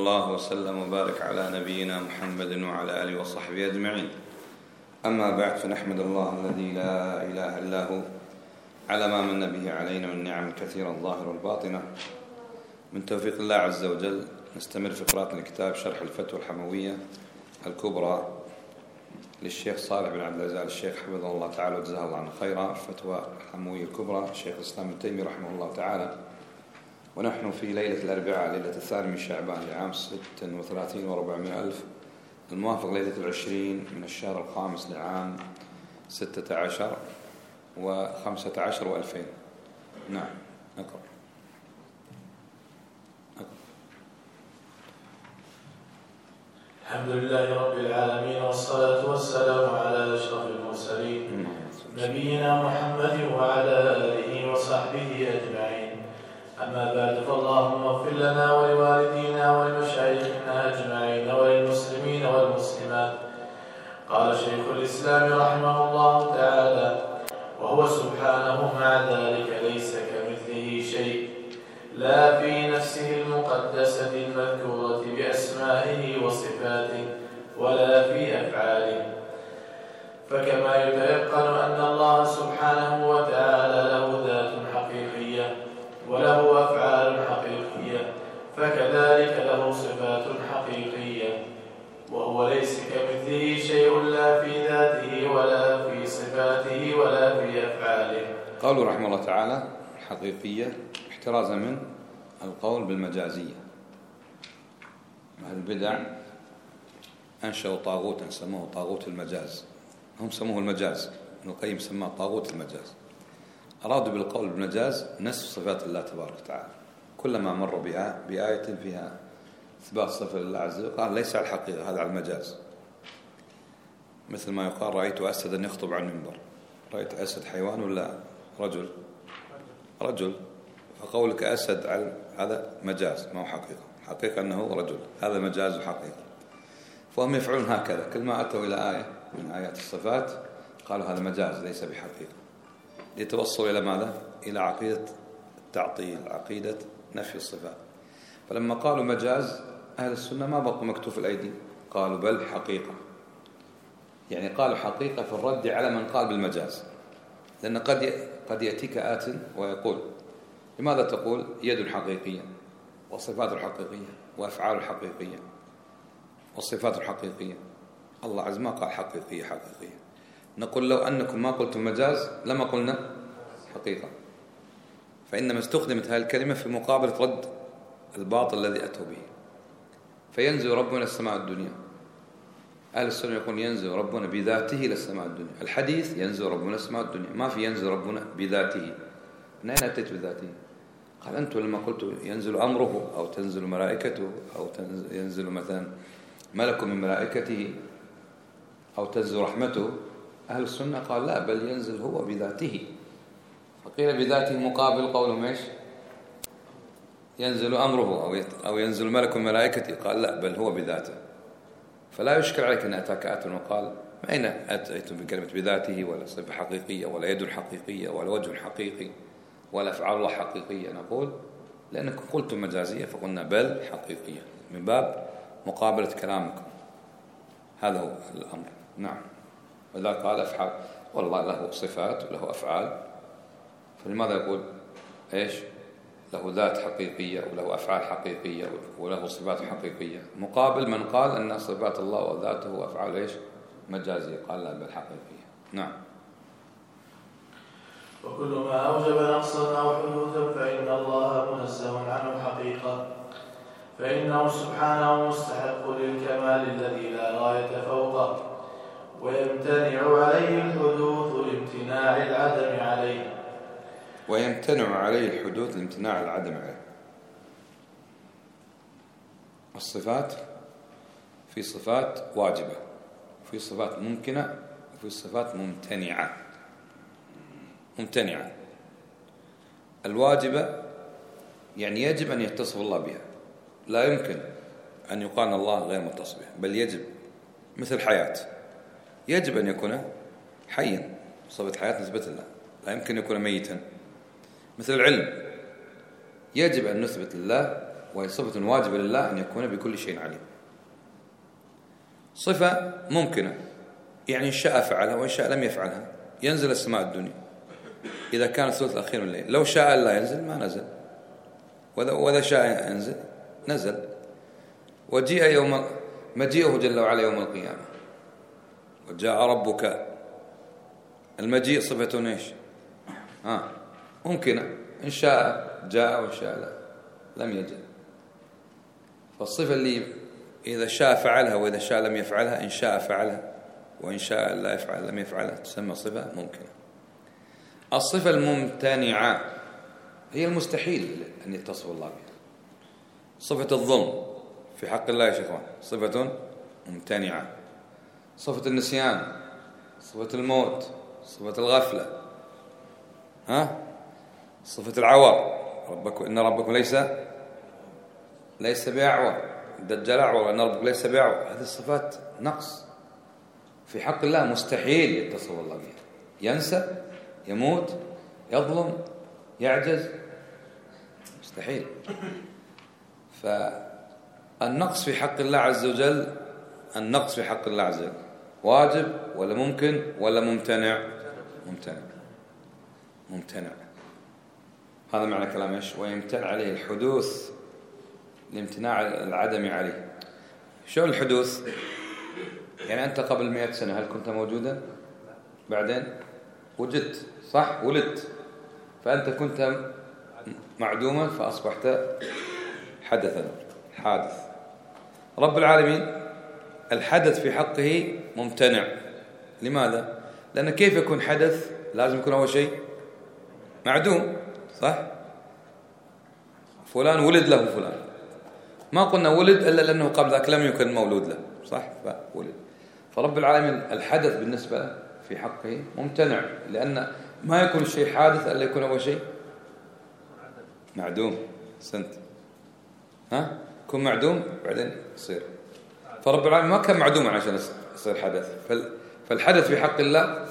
الله وسلم وبارك على نبينا محمد وعلى آله وصحبه أجمعين. أما بعد، فنحمد الله الذي لا إله إلا هو على ما من به علينا من نعم الكثيرة الظاهرة والباطنة. من توفيق الله عز وجل نستمر في قراءة الكتاب شرح الفتوى الحموية الكبرى للشيخ صالح بن عبد العزيز الشيخ حفظه الله تعالى وجزاه الله عنه خيرا. الفتوى الحموية الكبرى الشيخ الإسلام ابن تيمية رحمه الله تعالى، ونحن في ليلة الأربعاء ليلة 2 من شعبان لعام 36 و400 ألف، الموافق ليلة 20 من الشهر الخامس لعام 16 و15 و2000. نعم، نقرأ. الحمد لله رب العالمين، والصلاة والسلام على أشرف المرسلين نبينا محمد وعلى آله وصحبه أجمعين. أما بعد، فاللهم اغفر لنا ولوالدينا ولمشايخنا أجمعين وللمسلمين والمسلمات. قال شيخ الإسلام رحمه الله تعالى: وهو سبحانه مع ذلك ليس كمثله شيء، لا في نفسه المقدسة المذكورة بأسمائه وصفاته ولا في أفعاله. فكما يتيقن أن الله سبحانه وتعالى له ذات حقيقية وله أفعال حقيقية، فكذلك له صفات حقيقية، وهو ليس كمثله شيء لا في ذاته ولا في صفاته ولا في أفعاله. قالوا رحمه الله تعالى حقيقية احترازا من القول بالمجازية. أهل البدع أنشأوا طاغوتا سموه طاغوت المجاز، هم سموه المجاز، ابن القيم سماه طاغوت المجاز. أرادوا بالقول بالمجاز نسف صفات الله تبارك وتعالى، كلما مر بآية فيها إثبات صفة لله عز وجل قال ليس على الحقيقة، هذا على المجاز. مثل ما يقال رأيت أسدا يخطب عن المنبر. رأيت أسد حيوان ولا رجل؟ رجل. فقولك أسد هذا مجاز ما هو حقيقة، حقيقة أنه رجل، هذا مجاز وحقيقة. فهم يفعلون هكذا، كل ما أتوا إلى آية من آيات الصفات قالوا هذا مجاز ليس بحقيقة، ليتوصلوا إلى ماذا؟ إلى عقيدة التعطيل، عقيدة نفي الصفات. فلما قالوا مجاز أهل السنة ما بقوا مكتوف الأيدي، قالوا بل حقيقة، يعني قالوا حقيقة في الرد على من قال بالمجاز. لأن قد يأتيك آت ويقول لماذا تقول يد حقيقية وصفات حقيقية وأفعال حقيقية والصفات الحقيقية؟ الله عز ما قال حقيقية حقيقية. نقول لو أنكم ما قلتم مجاز لما قلنا حقيقة، فإنما استخدمت هذه الكلمة في مقابلة رد الباطل الذي أتوا به. فينزل ربنا السماء الدنيا، أهل السنة يقول ينزل ربنا بذاته للسماء الدنيا. الحديث ينزل ربنا السماء الدنيا، ما في ينزل ربنا بذاته. من أين أتيت بذاته؟ قال أنتم لما قلتوا ينزل أمره أو تنزل ملائكته أو ينزل مثلا ملك من ملائكته أو تنزل رحمته، أهل السنة قال لا، بل ينزل هو بذاته. فقيل بذاته مقابل قولهم إيش؟ ينزل أمره أو ينزل ملك من ملائكته، قال لا، بل هو بذاته. فلا يشكل عليك أن أتاك آت وقال ما أين أتيتم بكلمة بذاته ولا صفة حقيقية ولا يد حقيقية ولا وجه حقيقي ولا أفعال الله حقيقية. نقول لأنكم قلتم مجازية فقلنا بل حقيقية، من باب مقابلة كلامكم. هذا هو الأمر. نعم. وإذا قال أفعال، والله له صفات وله أفعال، فلماذا يقول إيش؟ له ذات حقيقية وله أفعال حقيقية وله صفات حقيقية، مقابل من قال أن صفات الله وذاته وأفعال إيش؟ مجازية. قال لا، بل حقيقية. نعم. وكل ما أوجب نقصا أو حدوثا فإن الله منزه عنه حقيقة، فإنه سبحانه مستحق للكمال الذي لا غاية فوقه، ويمتنع عليه الحدوث لامتناع العدم عليه. ويمتنع عليه الحدوث لامتناع العدم عليه. الصفات في صفات واجبة، في صفات ممكنة، وفي صفات ممتنعة. الواجبة يعني يجب أن يتصف الله بها، لا يمكن أن يقال الله غير متصف بها، بل يجب. مثل حياة، يجب أن يكون حيا، صفة حياة نسبة الله، لا يمكن أن يكون ميتا. مثل العلم، يجب أن نثبت لله وهي صفة واجبة لله أن يكون بكل شيء عليم. صفة ممكنة، يعني إن شاء فعلها وإن شاء لم يفعلها. ينزل السماء الدنيا إذا كان الثلث الأخير من الليل، لو شاء لا ينزل ما نزل، وإذا شاء ينزل نزل. مجيئه جل وعلا يوم القيامة، وجاء ربك. المجيء صفة إيش؟ ممكنة، إن شاء جاء وإن شاء لا لم يجد. فالصفة اللي إذا شاء فعلها وإذا شاء لم يفعلها، إن شاء فعلها وإن شاء لا يفعل لم يفعلها، تسمى صفة ممكنة. الصفة الممتنعة هي المستحيل أن يتصف الله بها. صفة الظلم في حق الله يا شيخوان صفة ممتنعة. صفة النسيان، صفة الموت، صفة الغفلة، صفة العور، إن ربكم ليس بأعور، الدجال أعور، إن ربكم ليس بأعور. هذه الصفات نقص في حق الله، مستحيل يتصف الله بها. ينسى، يموت، يظلم، يعجز، مستحيل. فالنقص في حق الله عز وجل، النقص في حق الله عز وجل واجب ولا ممكن ولا ممتنع؟ ممتنع. هذا معنى كلام ايش؟ ويمتنع عليه الحدوث لامتناع العدم عليه. شلون الحدوث؟ يعني أنت قبل 100 سنة هل كنت موجودا؟ بعدين وجدت، صح؟ ولدت، فأنت كنت معدوما فأصبحت حدثا، حادث. رب العالمين الحدث في حقه ممتنع. لماذا؟ لأن كيف يكون حدث؟ لازم يكون أول شيء معدوم، صح؟ فلان ولد له فلان، ما قلنا ولد إلا لأنه قبل ذلك لم يكن مولود له، صح؟ فولد. فرب العالمين الحدث بالنسبة له في حقه ممتنع، لأن ما يكون الشيء حادث إلا يكون أول شيء معدوم. سنت يكون معدوم بعدين يصير. فرب العالمين ما كان معدوما عشان يصير حدث. فالحدث في حق الله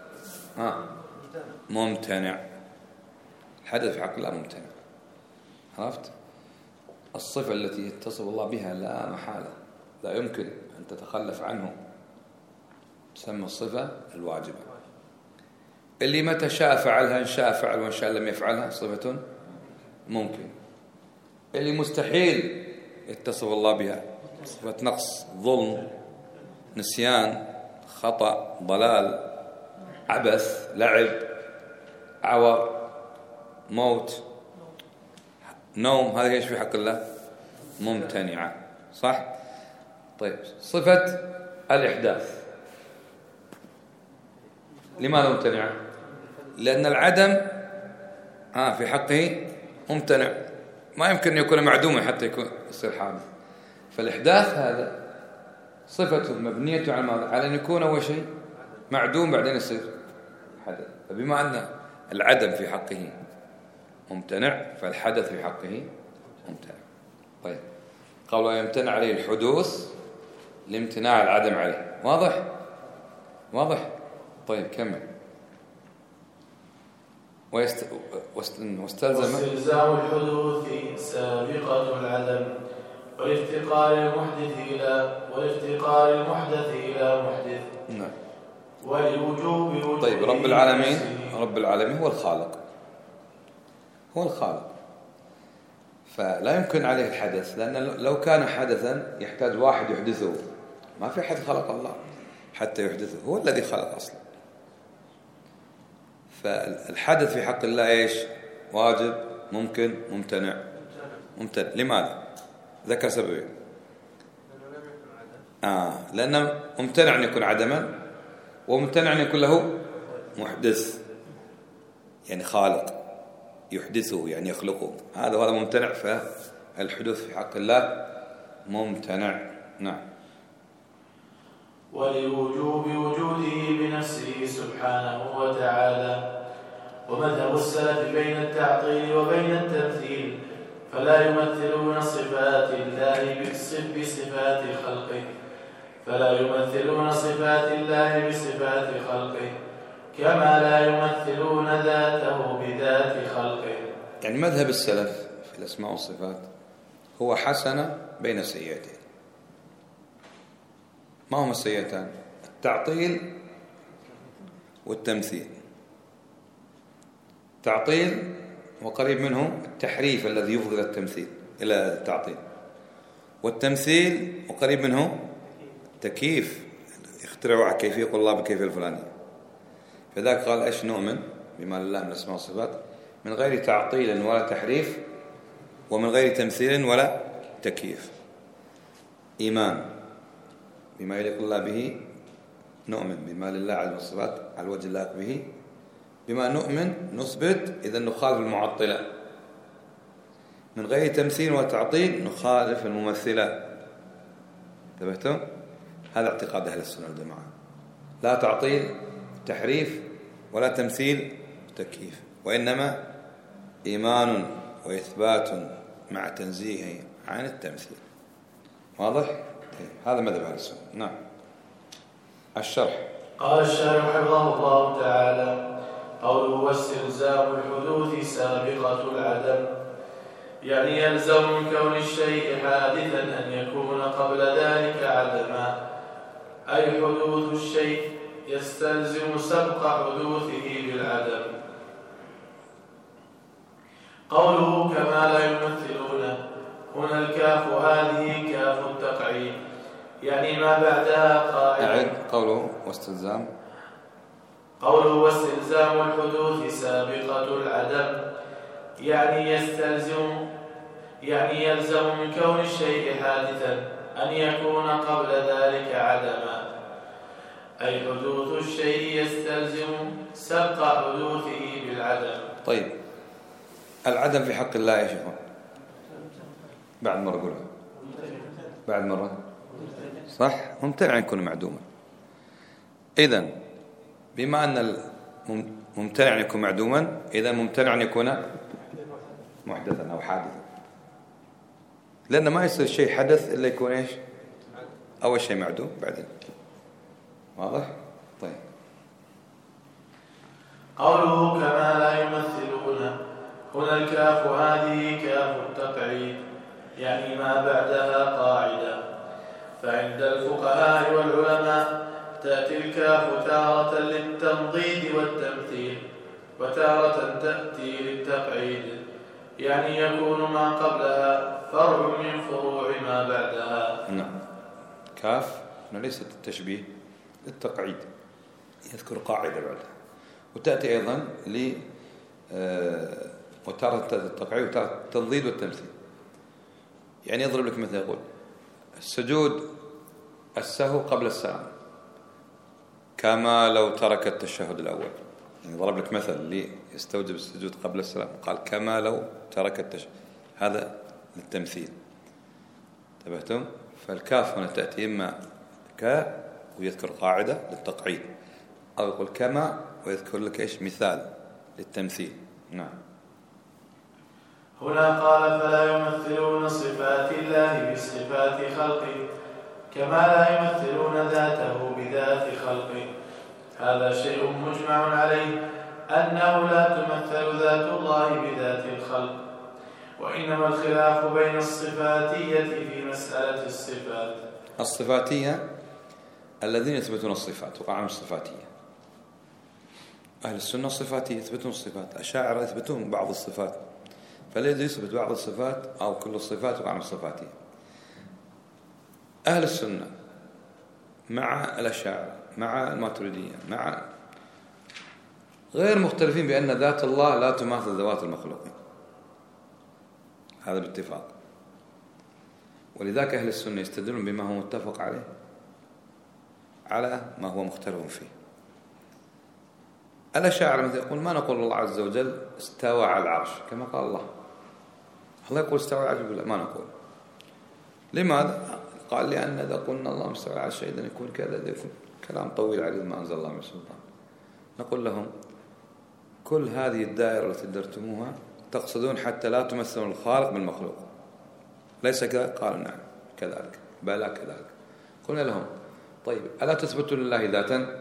ممتنع. الحدث في حق الله ممتنع. عرفت؟ الصفة التي يتصف الله بها لا محالة، لا يمكن أن تتخلف عنه، تسمى الصفة الواجبة. اللي متى شاء فعلها، إن شاء فعل وإن شاء لم يفعلها، صفة ممكن. اللي مستحيل يتصف الله بها، صفة نقص، ظلم، نسيان، خطأ، ضلال، عبث، لعب، عور، موت، نوم. هذا ايش في حق الله؟ ممتنعة، صح؟ طيب صفة الإحداث لماذا ممتنعة؟ لأن العدم في حقه ممتنع، ما يمكن أن يكون معدوما حتى يصير حادث. فالإحداث هذا صفة مبنية على ماذا؟ على أن يكون أول شيء معدوم بعدين يصير حدث. فبما أن العدم في حقه ممتنع فالحدث في حقه ممتنع. طيب قالوا يمتنع عليه الحدوث لامتناع العدم عليه. واضح؟ طيب كمل. واستلزام الحدوث سابقة العدم والافتقار المحدث إلى محدث. نعم. ولوجوب. طيب رب العالمين هو الخالق، فلا يمكن عليه الحدث، لأن لو كان حدثا يحتاج واحد يحدثه. ما في حد خلق الله حتى يحدثه، هو الذي خلق أصلا. فالحدث في حق الله إيش؟ واجب، ممكن، ممتنع. لماذا؟ ذكر سببين. لأنه ممتنع أن يكون عدما، وممتنع أن يكون له محدث، يعني خالق يحدثه، يعني يخلقه. هذا ممتنع. فالحدوث في حق الله ممتنع. نعم. ولوجوب وجوده بنفسه سبحانه وتعالى. ومذهب السلف بين التعطيل وبين التمثيل، فلا يمثلون صفات الله بصفات خلقه، كما لا يمثلون ذاته بذات خلقه. يعني مذهب السلف في الأسماء والصفات هو حسن بين سيئتين. ما هما السيئتان؟ التعطيل والتمثيل. تعطيل وقريب منه التحريف الذي يفضي التمثيل إلى التعطيل، والتمثيل وقريب منه تكييف، يخترعوا كيفية، يقول الله بالكيفية الفلانية. فذاك قال ايش؟ نؤمن بما لله من الاسماء والصفات من غير تعطيل ولا تحريف، ومن غير تمثيل ولا تكييف. إيمان بما يليق الله به، نؤمن بما لله عز وجل الصفات على الوجه اللائق به. بما نؤمن نثبت، إذا نخالف المعطلة. من غير تمثيل وتعطيل نخالف الممثلة. انتبهتم؟ هذا اعتقاد أهل السنة والجماعة، لا تعطيل تحريف ولا تمثيل تكييف، وإنما إيمان وإثبات مع تنزيه عن التمثيل. واضح؟ هذا مذهب أهل السنة. نعم. الشرح. قال الشارح حفظه الله تعالى: قوله واستلزام الحدوث سابقة العدم، يعني يلزم من كون الشيء حادثا أن يكون قبل ذلك عدما، أي حدوث الشيء يستلزم سبق حدوثه بالعدم. قوله كما لا يمثلون، هنا الكاف هذه كاف التقعيد، يعني ما بعدها قاعدة. أعد قوله واستلزام. قوله واستلزام الحدوث سابقة العدم، يعني يلزم من كون الشيء حادثا أن يكون قبل ذلك عدما، أي حدوث الشيء يستلزم سبق حدوثه بالعدم. طيب، العدم في حق الله يا شيخ؟ بعد مرة قولها، بعد مرة صح، ممتنع أن يكون معدوما. إذن بما أن ممتنع أن يكون معدوما، إذن ممتنع أن يكون محدثا أو حادثا، لأن ما يصير شيء حدث إلا يكون إيش؟ أول شيء معدوم بعدين. واضح؟ طيب. قوله كما لا يمثلون، هنا الكاف هذه كاف التقعيد، يعني ما بعدها قاعدة. فعند الفقهاء والعلماء تأتي الكاف تارة للتمضيد والتمثيل، وتارة تأتي للتقعيد، يعني يكون ما قبلها فرع من فروع ما بعدها. نعم. كاف ليست التشبيه، للتقعيد، يذكر قاعدة بعدها. وتأتي أيضا وتارة التقعيد وتارة التمضيد والتمثيل. يعني يضرب لك مثل، يقول السجود السهو قبل السلام كما لو ترك التشهد الأول. يعني ضرب لك مثل يستوجب السجود قبل السلام، قال كما لو ترك التشهد، هذا للتمثيل. انتبهتم؟ فالكاف هنا تأتي إما كاء ويذكر قاعدة للتقعيد، أو يقول كما ويذكر لك إيش؟ مثال للتمثيل. نعم. هنا قال فلا يمثلون صفات الله بصفات خلقه، كما لا يمثلون ذاته بذات خلقه. هذا شيء مجمع عليه، أنه لا تمثل ذات الله بذات الخلق، وإنما الخلاف بين الصفاتية في مسألة الصفات. الصفاتية الذين يثبتون الصفات، وقعهم الصفاتية. أهل السنة الصفاتية يثبتون الصفات، الأشاعرة يثبتون بعض الصفات، فالذي يثبت بعض الصفات أو كل الصفات وقعهم الصفاتية. أهل السنة مع الأشاعرة مع الماتريدية مع غير مختلفين بأن ذات الله لا تماثل ذوات المخلوقين، هذا باتفاق. ولذلك أهل السنة يستدلون بما هو متفق عليه على ما هو مختلف فيه. الأشاعرة مثل يقول ما نقول الله عز وجل استوى على العرش كما قال الله يقول استوى على العرش، ما نقول. لماذا؟ قال لأن إذا قلنا الله مستوى على العرش إذا يكون كذا، يكون كلام طويل عليه ما أنزل الله من سلطان. نقول لهم كل هذه الدائرة التي درتموها تقصدون حتى لا تمثلون الخالق بالمخلوق، ليس كذا؟ قالوا نعم كذلك، بلى كذلك. قلنا لهم طيب ألا تثبت لله ذاتا؟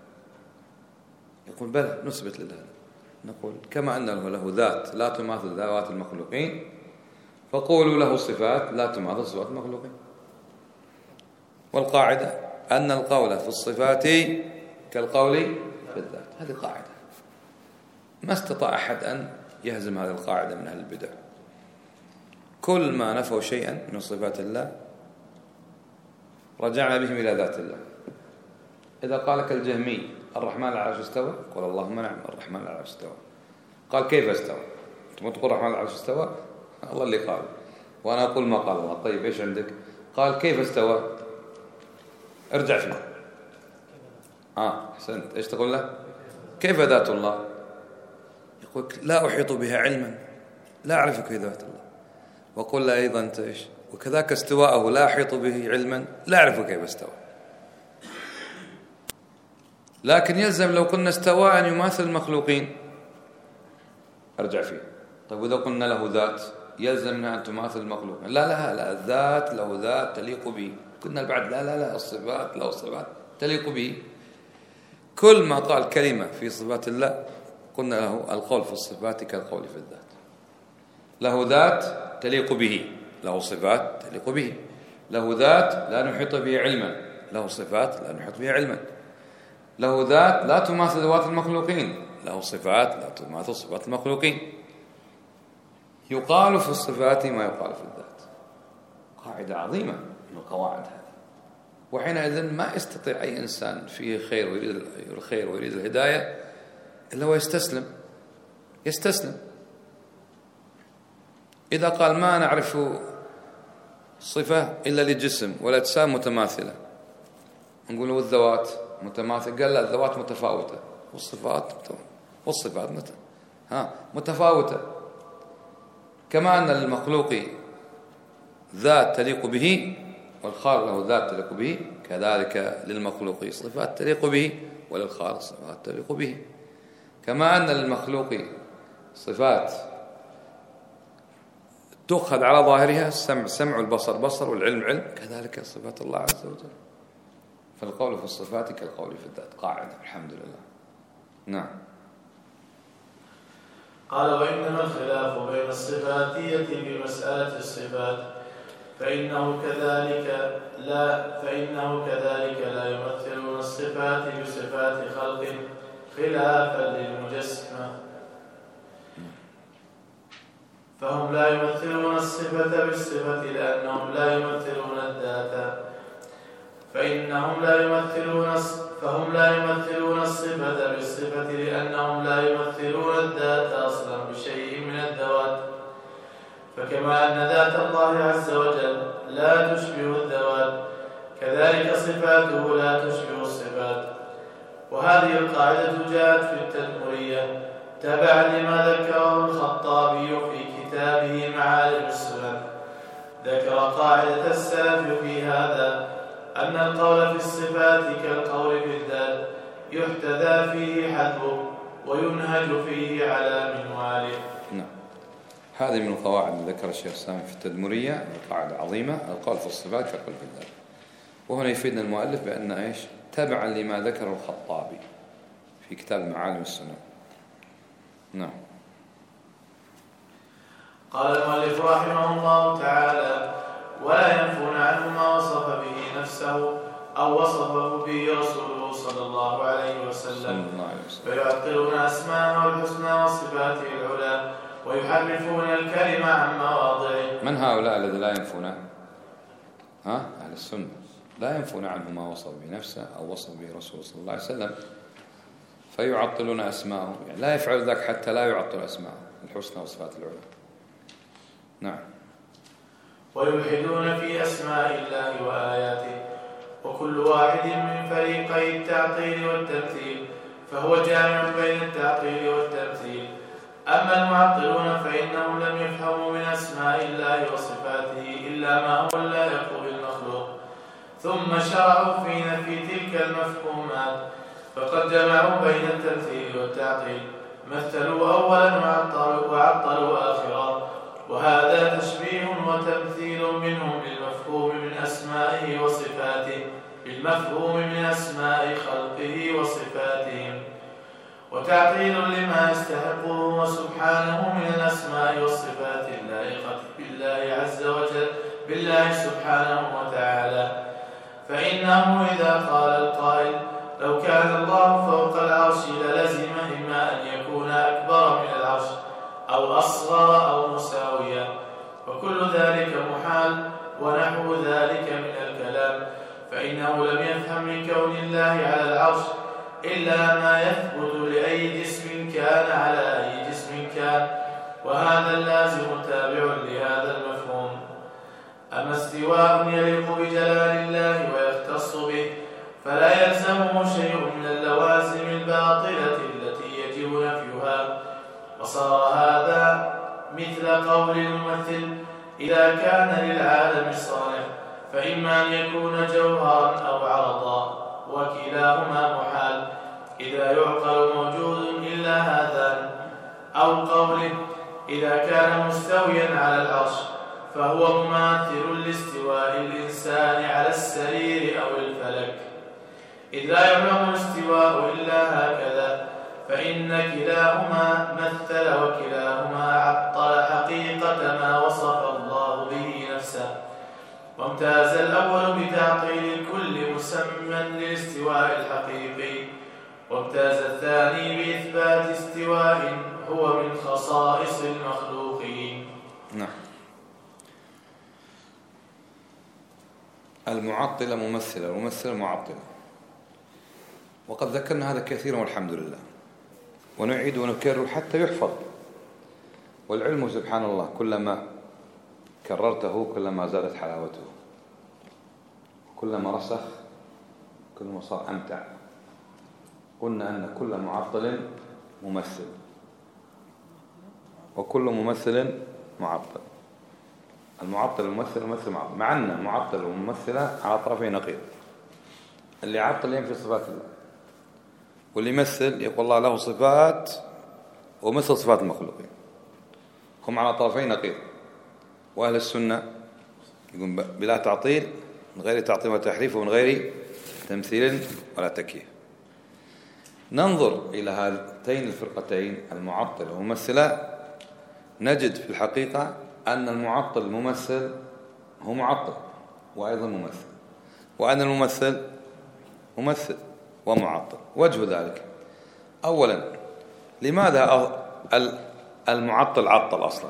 يقول بلى نثبت لله. نقول كما أن له ذات لا تماثل ذوات المخلوقين، فقولوا له صفات لا تماثل صفات المخلوقين. والقاعدة أن القول في الصفات كالقول في الذات، هذه قاعدة ما استطاع أحد أن يهزم هذه القاعدة من أهل البدع. كل ما نفوا شيئا من صفات الله رجعنا بهم إلى ذات الله. إذا قالك الجهمي الرحمن على العرش استوى، قل اللهم نعم الرحمن على العرش استوى. قال كيف استوى؟ أنت ما تقول الرحمن على العرش استوى؟ الله اللي قال، وأنا أقول ما قال الله. طيب إيش عندك؟ قال كيف استوى؟ ارجع فيه. أحسنت. إيش تقول له؟ كيف ذات الله؟ يقول لا أحيط بها علما، لا أعرف كيف ذات الله. وقل له أيضا أنت إيش؟ وكذاك استواءه لا أحيط به علما، لا أعرف كيف استوى. لكن يلزم لو قلنا استوى أن يماثل المخلوقين، أرجع فيه. طيب وإذا قلنا له ذات يلزمنا أن تماثل المخلوقين. لا الذات له ذات تليق به. قلنا البعد لا الصفات له صفات تليق به. كل ما قال كلمة في صفات الله قلنا له القول في الصفات كالقول في الذات. له ذات تليق به، له صفات تليق به. له ذات لا نحيط به علما، له صفات لا نحيط به علما. له ذات لا تماثل ذوات المخلوقين، له صفات لا تماثل صفات المخلوقين. يقال في الصفات ما يقال في الذات. قاعدة عظيمة من القواعد هذه. وحينئذ ما يستطيع أي إنسان فيه خير ويريد الخير ويريد الهداية إلا هو يستسلم. إذا قال ما نعرف صفة إلا للجسم والأجسام متماثلة، نقول له الذوات متماثلة، قال لا الذوات متفاوتة والصفات متفاوتة. كما أن للمخلوق ذات تليق به والخالق له ذات تليق به، كذلك للمخلوق صفات تليق به وللخالق صفات تليق به. كما أن للمخلوق صفات تؤخذ على ظاهرها، السمع والبصر بصر والعلم علم، كذلك صفات الله عز وجل. فالقول في الصفات كالقول في الذات. قاعدة الحمد لله. نعم. قال وإنما الخلاف بين الصفات يأتي بمسألة الصفات، فإنه كذلك لا يمثلون الصفات بصفات خلق خلافا للمجسمة، فهم لا يمثلون الصفة بالصفة لأنهم لا يمثلون الذات، فهم لا يمثلون الصفة بالصفة لأنهم لا يمثلون الذات أصلا بشيء من الذوات. فكما أن ذات الله عز وجل لا تشبه الذوات، كذلك صفاته لا تشبه الصفات. وهذه القاعدة جاءت في التدمرية تبعا لما ذكره الخطابي في كتابه معالم السنن. ذكر قاعدة السلف في هذا أن القول في الصفات كالقول في الذات، يحتذى فيه حذفه وينهج فيه على منواله. نعم. هذه من القواعد التي ذكر الشيخ سامي في التدمرية، قاعدة عظيمة، القول في الصفات كالقول في الذات. وهنا يفيدنا المؤلف بأن إيش؟ تبعا لما ذكر الخطابي في كتاب معالم السنن. نعم. قال المؤلف رحمه الله تعالى: ولا ينفون عنه ما وصف به نفسه أو وصفه به رسوله صلى الله عليه وسلم، فيعطلون أسماءه الحسنى وصفاته العلى ويحرفون الكلمة عن مواضعه. من هؤلاء الذين لا ينفون؟ أهل السنة لا ينفون عنه ما وصف به نفسه أو وصف به رسوله صلى الله عليه وسلم، فيعطلون أسماءه، يعني لا يفعل ذلك حتى لا يعطل أسماءه الحسنى وصفاته العلى. نعم. ويلحدون في أسماء الله وآياته، وكل واحد من فريقي التعطيل والتمثيل فهو جامع بين التعطيل والتمثيل. أما المعطلون فإنهم لم يفهموا من أسماء الله وصفاته إلا ما هو اللائق بالمخلوق، ثم شرعوا في نفي تلك المفهومات، فقد جمعوا بين التمثيل والتعطيل، مثلوا أولا وعطلوا آخرا، وهذا تشبيه وتمثيل منهم بالمفهوم من أسمائه وصفاته بالمفهوم من أسماء خلقه وصفاتهم. وتعطيل لما يستحقه وسبحانه من الأسماء والصفات اللائقة بالله عز وجل بالله سبحانه وتعالى. فإنه إذا قال القائل لو كان الله فوق العرش للزم إما أن يكون أكبر من العرش أو أصغر أو مساويا، وكل ذلك محال ونحو ذلك من الكلام، فإنه لم يفهم من كون الله على العرش إلا ما يثبت لأي جسم كان على أي جسم كان، وهذا اللازم تابع لهذا المفهوم. أما استواء يليق بجلال الله ويختص به فلا يلزمه شيء من اللوازم الباطلة التي يجب نفيها، وصار هذا مثل قول الممثل إذا كان للعالم الصالح فإما أن يكون جوهرا أو عرضا، وكلاهما محال إذا يعقل موجود إلا هذان، أو قوله إذا كان مستويا على العرش فهو مماثل لاستواء الإنسان على السرير أو الفلك، إذ لا يعلم الاستواء إلا هكذا، فإن كلاهما مثل وكلاهما عطل حقيقة ما وصف الله به نفسه. وامتاز الأول بتعطيل كل مسمى للاستواء الحقيقي، وامتاز الثاني بإثبات استواء هو من خصائص المخلوقين. نعم. المعطلة ممثلة والممثلة معطلة، وقد ذكرنا هذا كثيرا والحمد لله، ونعيد ونكرر حتى يحفظ. والعلم سبحان الله كلما كررته كلما زادت حلاوته، كلما رسخ كلما صار أمتع. قلنا أن كل معطل ممثل وكل ممثل معطل. المعطل الممثل ممثل معطل، مع أن المعطل والممثلة على طرفي نقيض. اللي يعطل ينفي صفات الله، واللي يمثل يقول الله له صفات ومثل صفات المخلوقين، هم على طرفي نقيض. وأهل السنة يقول بلا تعطيل، من غير تعطيل وتحريف، ومن غير تمثيل ولا تكييف. ننظر إلى هاتين الفرقتين المعطل والممثلة، نجد في الحقيقة أن المعطل الممثل هو معطل وأيضا ممثل، وأن الممثل ممثل ومعطل. وجه ذلك أولا، لماذا المعطل عطل أصلا؟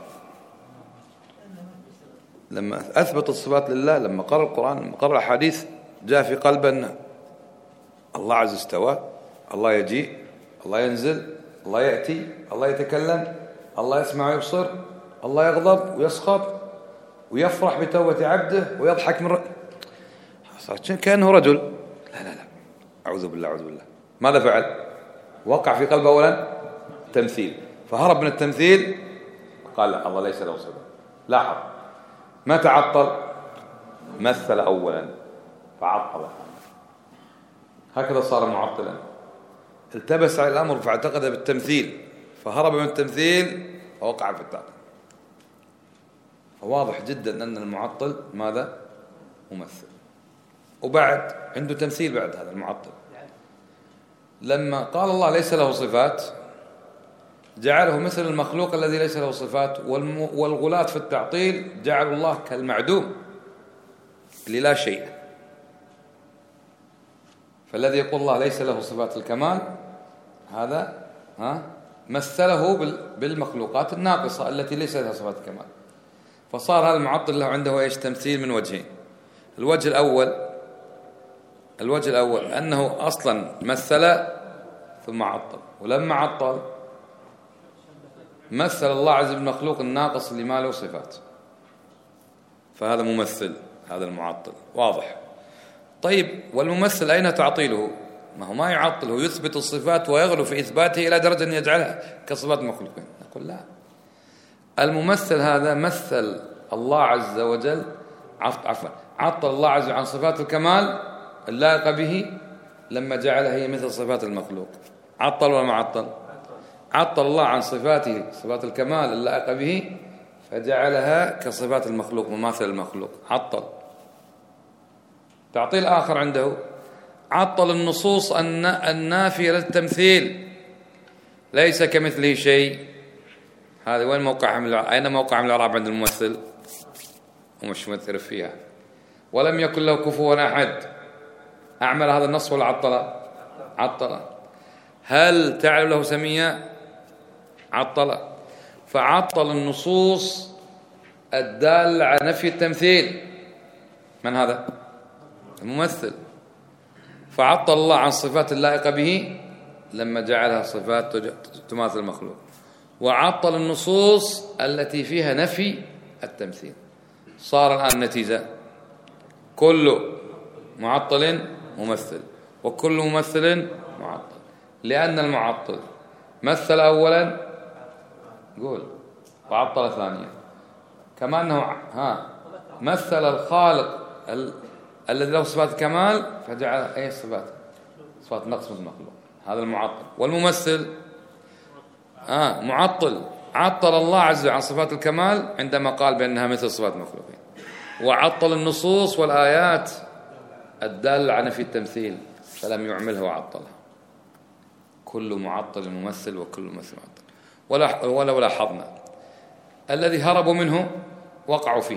لما أثبت الصفات لله، لما قرأ القرآن، لما قرأ الحديث، جاء في قلبه أن الله عز استوى، الله يجيء، الله ينزل، الله يأتي، الله يتكلم، الله يسمع ويبصر، الله يغضب ويسخط ويفرح بتوبة عبده ويضحك من صار كأنه رجل. لا لا لا، أعوذ بالله أعوذ بالله. ماذا فعل؟ وقع في قلبه أولا تمثيل، فهرب من التمثيل، قال لا، الله ليس له صفة. لاحظ، ما تعطل، مثل أولا فعطل، هكذا صار معطلا. التبس على الأمر فاعتقد بالتمثيل، فهرب من التمثيل ووقع في التعطيل. فواضح جدا أن المعطل ماذا؟ ممثل. وبعد عنده تمثيل بعد هذا المعطل. لما قال الله ليس له صفات، جعله مثل المخلوق الذي ليس له صفات. والغلاة في التعطيل جعلوا الله كالمعدوم اللي لا شيء. فالذي يقول الله ليس له صفات الكمال، هذا مثله بالمخلوقات الناقصة التي ليس لها صفات الكمال. فصار هذا المعطل له عنده ايش؟ تمثيل من وجهين. الوجه الأول أنه أصلا مثل ثم عطل، ولما عطل مثل الله عز وجل بالمخلوق الناقص اللي ما له صفات، فهذا ممثل، هذا المعطل. واضح؟ طيب، والممثل أين تعطيله؟ ما هو ما يعطل، هو يثبت الصفات ويغلو في إثباته إلى درجة أن يجعلها كصفات المخلوقين. نقول لا، الممثل هذا مثل الله عز وجل، عطل الله عز وجل عن صفات الكمال اللائقة به لما جعلها هي مثل صفات المخلوق. عطل ولا ما عطل؟ عطل الله عن صفاته، صفات الكمال اللائقة به، فجعلها كصفات المخلوق، مماثل المخلوق. عطل. تعطيل آخر عنده، عطل النصوص النافية للتمثيل، ليس كمثله شيء. هذا وين موقع أين موقع من الإعراب عند الممثل؟ ومش مؤثر فيها. ولم يكن له كفوا أحد، أعمل هذا النص ولا عطل؟ عطل. هل تعلم له سمية؟ عطل. فعطل النصوص الدالة على نفي التمثيل. من هذا؟ الممثل. فعطل الله عن صفات اللائقة به لما جعلها صفات تماثل المخلوق، وعطل النصوص التي فيها نفي التمثيل. صار الآن النتيجة كل معطل ممثل، وكل ممثل معطل، لأن المعطل مثل أولا قول وعطل ثانيا، كما أنه مثل الخالق الذي له صفات الكمال فجعل أي صفات نقص من المخلوق، هذا المعطل. والممثل معطل، عطل الله عز وجل عن صفات الكمال عندما قال بأنها مثل صفات المخلوقين، وعطل النصوص والآيات الدالة على نفي التمثيل فلم يعملها وعطلها. كل معطل ممثل وكل ممثل معطل. ولو لاحظنا الذي هربوا منه وقعوا فيه،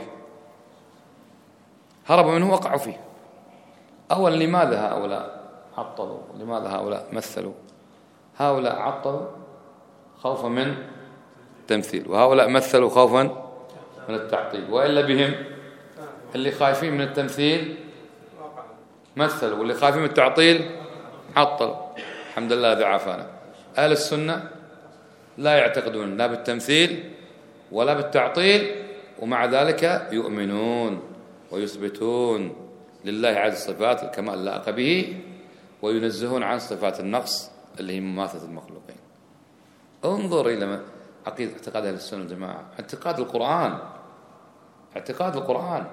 هربوا منه وقعوا فيه. أولا لماذا هؤلاء عطلوا؟ لماذا هؤلاء مثلوا؟ هؤلاء عطلوا خوفا من التمثيل، وهؤلاء مثلوا خوفا من التعطيل. وإلا بهم اللي خايفين من التمثيل مثلوا، واللي خايفين من التعطيل عطلوا. الحمد لله الذي عافانا. أهل السنة لا يعتقدون لا بالتمثيل ولا بالتعطيل، ومع ذلك يؤمنون ويثبتون لله عز صفات الكمال اللائقة به، وينزهون عن صفات النقص اللي هي مماثلة المخلوقين. انظر إلى عقيدة اعتقاد أهل السنة والجماعة، اعتقاد القرآن، اعتقاد القرآن.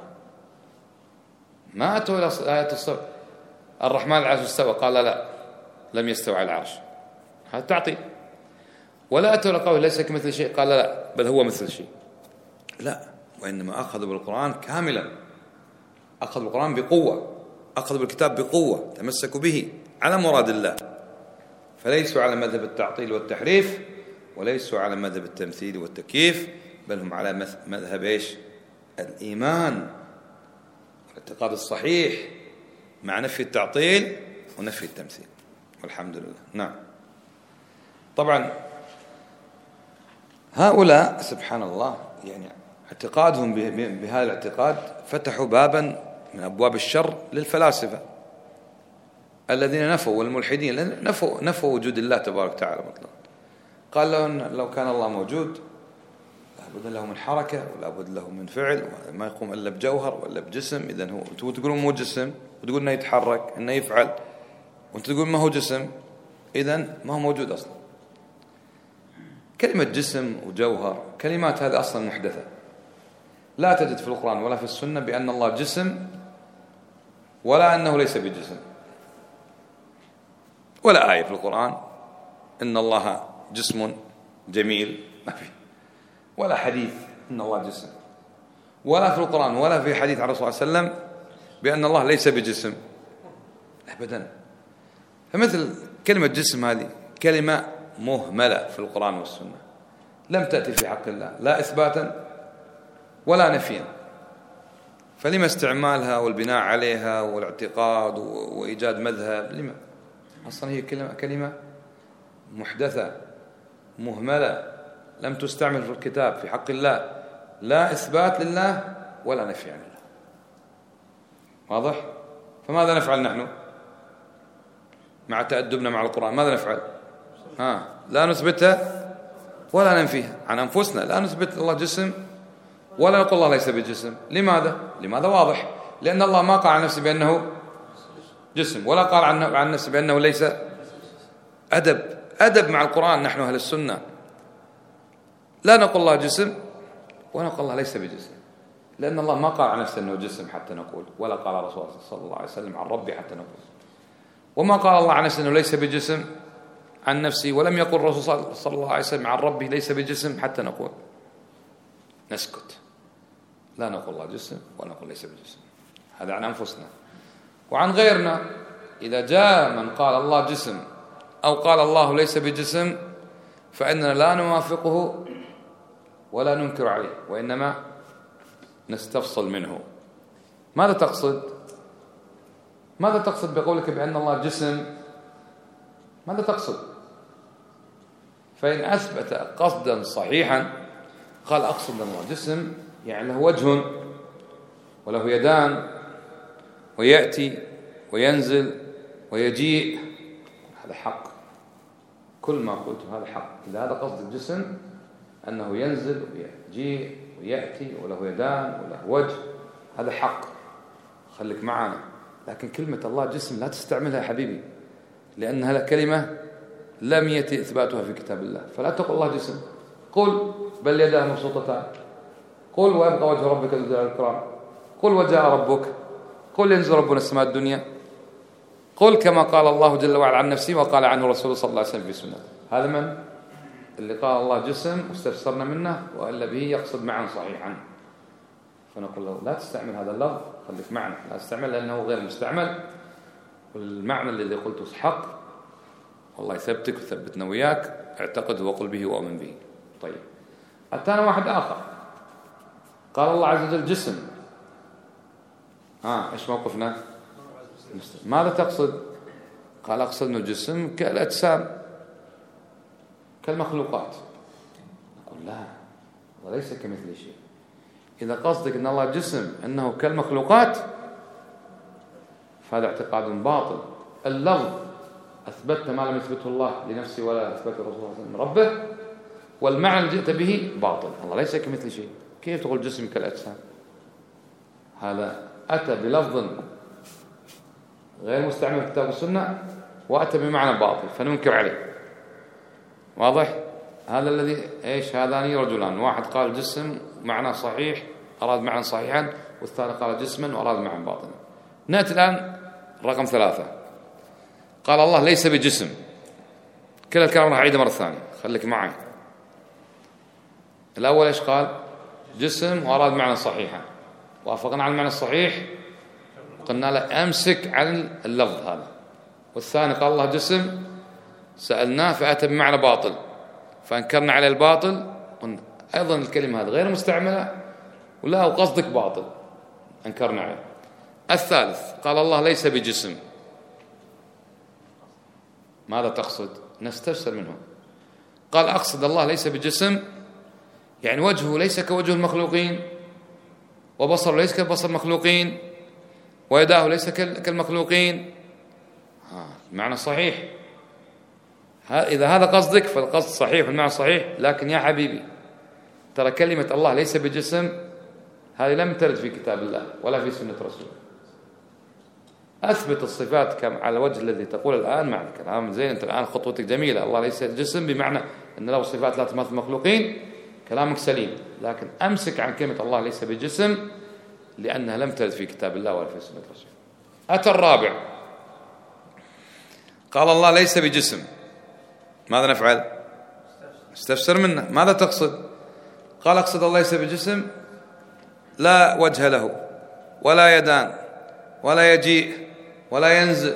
ما أتوا إلى آية الصفر الرحمن على العرش استوى قال لا لم يستوى على العرش، هذا تعطيل. ولا أتوا إلى قوله ليس كمثل شيء قال لا بل هو مثل شيء، لا، وإنما أخذوا بالقرآن كاملا، أخذوا بالقرآن بقوة، أخذوا بالكتاب بقوة، تمسكوا به على مراد الله، فليسوا على مذهب التعطيل والتحريف، وليسوا على مذهب التمثيل والتكييف، بل هم على مذهب إيش؟ الإيمان والاعتقاد الصحيح مع نفي التعطيل ونفي التمثيل، والحمد لله. نعم. طبعا هؤلاء سبحان الله يعني اعتقادهم بهذا الاعتقاد فتحوا بابا من أبواب الشر للفلاسفة الذين نفوا، والملحدين نفوا وجود الله تبارك وتعالى مطلقا. قال لو كان الله موجود لابد له من حركة ولابد له من فعل، ما يقوم إلا بجوهر ولا بجسم. إذن هو تقولون مو جسم وتقول إنه يتحرك إنه يفعل، وأنت تقول ما هو جسم، إذن ما هو موجود أصلا. كلمة جسم وجوهر كلمات هذه أصلا محدثة، لا تجد في القرآن ولا في السنة بأن الله جسم ولا أنه ليس بجسم، ولا آية في القرآن إن الله جسم جميل، ما في، ولا حديث إن الله جسم، ولا في القرآن ولا في حديث عن الرسول صلى الله عليه وسلم بأن الله ليس بجسم أبدا. فمثل كلمة جسم هذه كلمة مهملة في القرآن والسنة، لم تأتي في حق الله لا إثباتا ولا نفيا، فلما استعمالها والبناء عليها والاعتقاد وإيجاد مذهب؟ لما؟ أصلا هي كلمة محدثة مهملة لم تستعمل في الكتاب في حق الله، لا إثبات لله ولا نفي عن الله. واضح؟ فماذا نفعل نحن مع تأدبنا مع القرآن؟ ماذا نفعل؟ لا نثبتها ولا ننفيها عن أنفسنا، لا نثبت الله جسم ولا نقول الله ليس بجسم. لماذا؟ واضح، لأن الله ما قال عن نفسه بأنه جسم ولا قال عن نفسه بأنه ليس. أدب مع القرآن. نحن أهل السنة لا نقول الله جسم ولا نقول الله ليس بجسم، لأن الله ما قال عن نفسه أنه جسم حتى نقول، ولا قال رسول الله صلى الله عليه وسلم عن ربي حتى نقول، وما قال الله عن نفسه أنه ليس بجسم عن نفسه، ولم يقل الرسول صلى الله عليه وسلم عن ربي ليس بجسم حتى نقول. نسكت، لا نقول الله جسم ولا نقول ليس بجسم، هذا عن أنفسنا. وعن غيرنا إذا جاء من قال الله جسم أو قال الله ليس بجسم فإننا لا نوافقه ولا ننكر عليه، وإنما نستفصل منه. ماذا تقصد؟ ماذا تقصد بقولك بأن الله جسم؟ ماذا تقصد؟ فإن أثبت قصدا صحيحا قال أقصد الله جسم يعني له وجه وله يدان ويأتي وينزل ويجيء، هذا حق. كل ما قلته هذا حق. إذا هذا قصد الجسم أنه ينزل ويجيء ويأتي وله يدان وله وجه، هذا حق، خليك معنا. لكن كلمة الله جسم لا تستعملها يا حبيبي، لأنها كلمة لم يأتي إثباتها في كتاب الله. فلا تقل الله جسم، قل بل يداه مبسوطتان، قل ويبقى وجه ربك ذو الجلال والإكرام، قل وجاء ربك، قل ينزل ربنا السماء الدنيا، قل كما قال الله جل وعلا عن نفسه وقال عنه رسوله صلى الله عليه وسلم في سنته. هذا من اللي قال الله جسم واستفسرنا منه وإلا به يقصد معا صحيحا، فنقول له لا تستعمل هذا اللفظ، خليك معنا، لا تستعمل لأنه غير مستعمل، والمعنى الذي قلته حق، والله يثبتك وثبتنا وياك، اعتقده وقل به وأؤمن به. طيب، أتانا واحد آخر قال الله عز وجل جسم، إيش موقفنا؟ ماذا تقصد؟ قال أقصد أنه جسم كالأجسام كالمخلوقات. نقول لا، وليس كمثل شيء. إذا قصدك أن الله جسم أنه كالمخلوقات فهذا اعتقاد باطل. اللفظ أثبت ما لم يثبته الله لنفسه ولا أثبته الرسول صلى الله عليه وسلم ربه، والمعنى اللي جئت به باطل. الله ليس كمثل شيء. كيف تقول جسم كالأجسام؟ هذا أتى بلفظ غير مستعمل في الكتاب والسنة وأتى بمعنى باطل فننكر عليه. واضح؟ هذا الذي هذان رجلان، واحد قال جسم معنى صحيح أراد معنى صحيحا، والثاني قال جسما وأراد معنى باطلا. نأتي الآن رقم 3. قال الله ليس بجسم. كل الكلام راح أعيده مرة ثانية، خليك معي. الأول إيش قال؟ جسم وأراد معنى صحيحا، وافقنا على المعنى الصحيح، قلنا له أمسك عن اللفظ هذا. والثاني قال الله جسم، سألناه فأتى بمعنى باطل فأنكرنا عليه الباطل، قلنا أيضا الكلمة هذه غير مستعملة ولا قصدك باطل، أنكرنا عليه. الثالث قال الله ليس بجسم. ماذا تقصد؟ نستفسر منه. قال أقصد الله ليس بجسم يعني وجهه ليس كوجه المخلوقين، وبصره ليس كبصر المخلوقين، ويداه ليس كالمخلوقين. معنى صحيح. إذا هذا قصدك فالقصد صحيح والمعنى صحيح، لكن يا حبيبي ترى كلمة الله ليس بجسم هذه لم ترد في كتاب الله ولا في سنة رسوله. أثبت الصفات كم على الوجه الذي تقول الآن مع الكلام زين. أنت الآن خطوتك جميلة، الله ليس جسم بمعنى أن له صفات لا تمثل المخلوقين، كلامك سليم، لكن أمسك عن كلمة الله ليس بجسم لأنها لم ترد في كتاب الله ولا في سنة رسوله. أتى الرابع قال الله ليس بجسم. ماذا نفعل؟ استفسر منه. ماذا تقصد؟ قال أقصد الله ليس بجسم لا وجه له ولا يدان ولا يجيء ولا ينزل.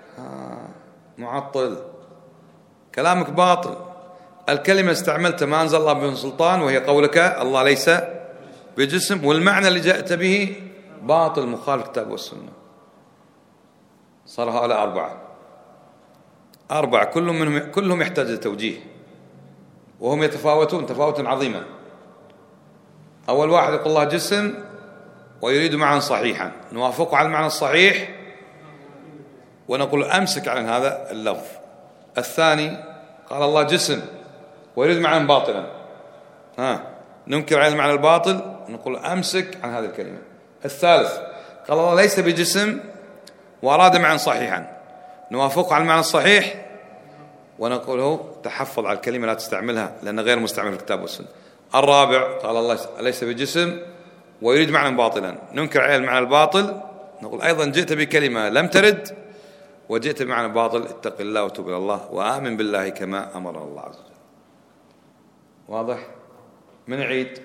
معطل، كلامك باطل. الكلمة استعملت ما أنزل الله به سلطان، وهي قولك الله ليس بجسم، والمعنى اللي جاءت به باطل مخالف الكتاب والسنة. صار هؤلاء أربعة كلهم يحتاج لتوجيه، وهم يتفاوتون تفاوتا عظيما. أول واحد يقول الله جسم ويريد معنى صحيحا، نوافقه على المعنى الصحيح ونقول أمسك عن هذا اللفظ. الثاني قال الله جسم ويريد معنى باطلا، ننكر على المعنى الباطل ونقول أمسك عن هذه الكلمة. الثالث قال الله ليس بجسم وأراد معنى صحيحا، نوافقه على المعنى الصحيح ونقوله تحفظ على الكلمة لا تستعملها لأنها غير مستعمل في الكتاب والسنة. الرابع قال الله ليس بجسم ويريد معنى باطلا، ننكر عليه المعنى الباطل، نقول أيضا جئت بكلمة لم ترد وجئت بمعنى باطل، اتق الله وتوب إلى الله وآمن بالله كما أمر الله عز وجل. واضح؟ من يعيد؟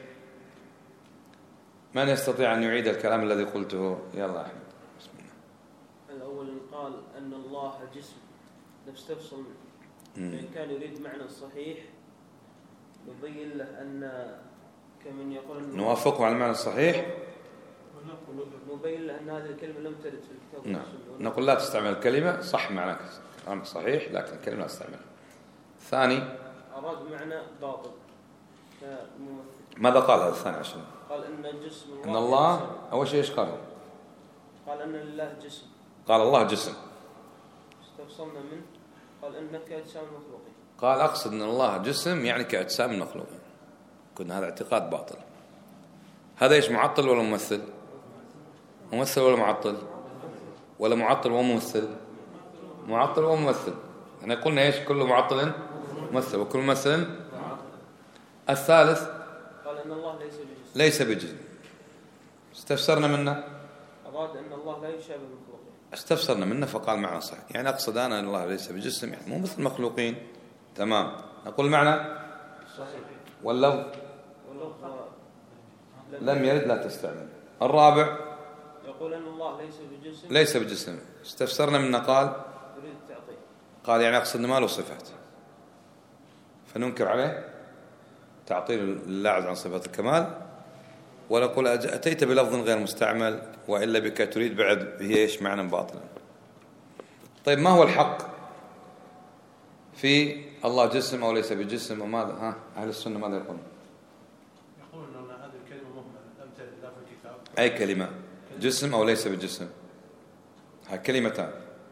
من يستطيع أن يعيد الكلام الذي قلته؟ يلا أحمد. بسم الله. الأول قال أن الله جسم، نستفصل إن كان يريد معنى صحيح نبين له أن كمن يقول نوافقه على المعنى الصحيح. نبين له أن هذه الكلمة لم ترد في الكتاب. نعم. نقول لا تستعمل الكلمة، صح معناك كلامك صحيح، لكن الكلمة لا تستعملها. ثاني أراد معنى باطل. ماذا قال هذا الثاني عشان؟ قال إن جسم إن الله أول شيء إيش قال؟ قال أن لله جسم. قال الله جسم. استفصلنا منه قال إنك كأجسام المخلوقين. قال أقصد أن الله جسم يعني كأجسام المخلوقين. كنا هذا اعتقاد باطل. هذا إيش معطل ولا ممثل؟ ممثل ولا معطل؟ ولا معطل وممثل؟ معطل وممثل. احنا قلنا إيش؟ كل معطل ممثل وكل ممثل. الثالث قال إن الله ليس بجسم. استفسرنا منه. أراد أن الله لا يشابه المخلوقين. استفسرنا منه فقال معنى صحيح. يعني أقصد أنا أن الله ليس بجسم يعني مو مثل المخلوقين. تمام. نقول معنى صحيح. واللفظ لم يرد لا تستعمل. الرابع يقول أن الله ليس بجسم. استفسرنا منه قال يريد التعطيل. قال يعني أقصد ما له صفات فننكر عليه تعطيل الله عن صفات الكمال، ولا قل أتيت بلفظ غير مستعمل وإلا بك تريد بعد هي إيش معنى باطلا. طيب ما هو الحق في الله جسم أو ليس بجسم وماذا أهل السنة ماذا يقولون؟ يقولون أن هذه الكلمة مهملة لم ترد لا في الكتاب. أي كلمة جسم أو ليس بجسم؟ هاي كلمتان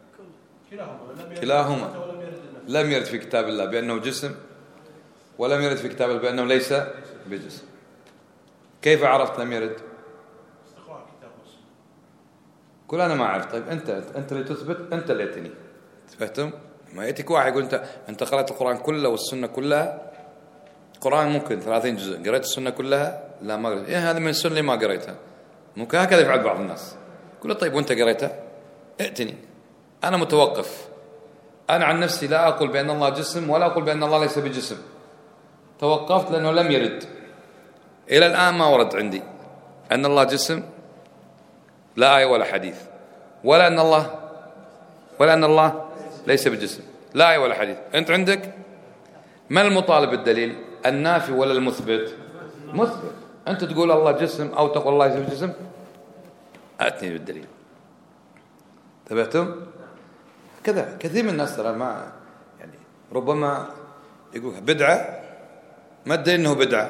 كلاهما لم يرد في كتاب الله بأنه جسم ولم يرد في كتاب الله بأنه ليس بجسم. كيف عرفت لم يرد؟ استقراء كتاب السنة. كل أنا ما أعرف. طيب أنت اللي تثبت، أنت اللي أتني تفهمتم؟ ما يأتيك واحد يقول أنت قرأت القرآن كله والسنة كلها. القرآن ممكن 30 جزء، قرأت السنة كلها؟ لا ما قرأت. هذا من السنة اللي ما قرأتها. ممكن هكذا يفعل بعض الناس. كله طيب وأنت قرأتها؟ ائتني. أنا متوقف. أنا عن نفسي لا أقول بأن الله جسم ولا أقول بأن الله ليس بجسم. توقفت لأنه لم يرد. إلى الآن ما ورد عندي أن الله جسم، لا آية ولا حديث، ولا أن الله ليس بجسم، لا آية ولا حديث. أنت عندك ما المطالب بالدليل؟ النافي ولا المثبت؟ مثبت. أنت تقول الله جسم أو تقول الله ليس بجسم، أتني بالدليل. تبعتم؟ كذا كثير من الناس ترى ما يعني ربما يقول بدعة، ما الدليل أنه بدعة؟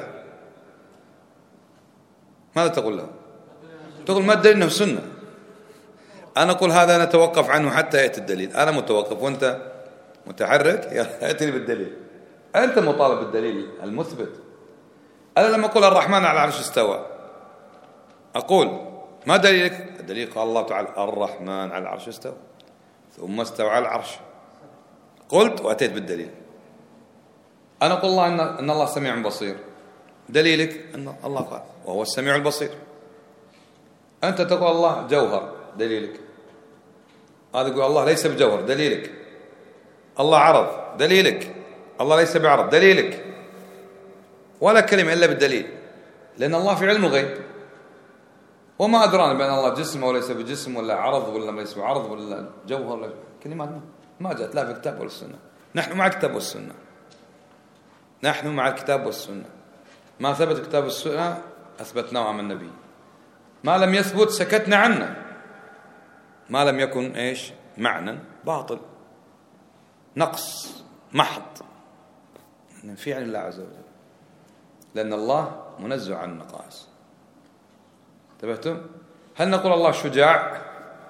ماذا تقول له؟ تقول ما الدليل أنه سنة. أنا أقول هذا أنا أتوقف عنه حتى يأتي الدليل. أنا متوقف وأنت متحرك، يأتي بالدليل. أنت مطالب بالدليل المثبت. أنا لما أقول الرحمن على العرش استوى أقول ما دليلك؟ الدليل قال الله تعالى الرحمن على العرش استوى ثم استوى على العرش. قلت وأتيت بالدليل. أنا أقول الله أن الله سميع بصير. دليلك أن الله قال وهو السميع البصير. أنت تقول الله جوهر. دليلك هذا يقول الله ليس بجوهر. دليلك الله عرض. دليلك الله ليس بعرض. دليلك ولا كلمة إلا بالدليل، لأن الله في علم الغيب. وما أدرانا بأن الله جسم أو ليس بجسم ولا عرض ولا ليس بعرض ولا جوهر ولا كلمات ما جاءت لا في الكتاب ولا السنة. نحن مع الكتاب والسنة. نحن مع الكتاب والسنة. ما ثبت الكتاب والسنة أثبتناه عن النبي. ما لم يثبت سكتنا عنه. ما لم يكن إيش معنى باطل نقص محض من فعل الله عز وجل، لأن الله منزه عن النقائص. انتبهتم؟ هل نقول الله شجاع؟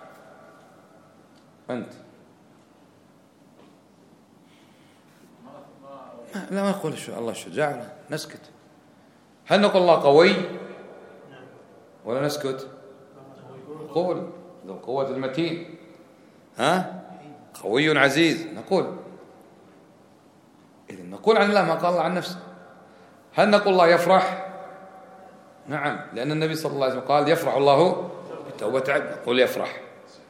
أنت لا ما نقول الله شجاع، نسكت. هل نقول الله قوي ولا نسكت؟ نقول ذو القوة المتين، قوي عزيز. نقول إذن نقول عن الله ما قال الله عن نفسه. هل نقول الله يفرح؟ نعم، لأن النبي صلى الله عليه وسلم قال يفرح الله بتوبة عبده. نقول يفرح.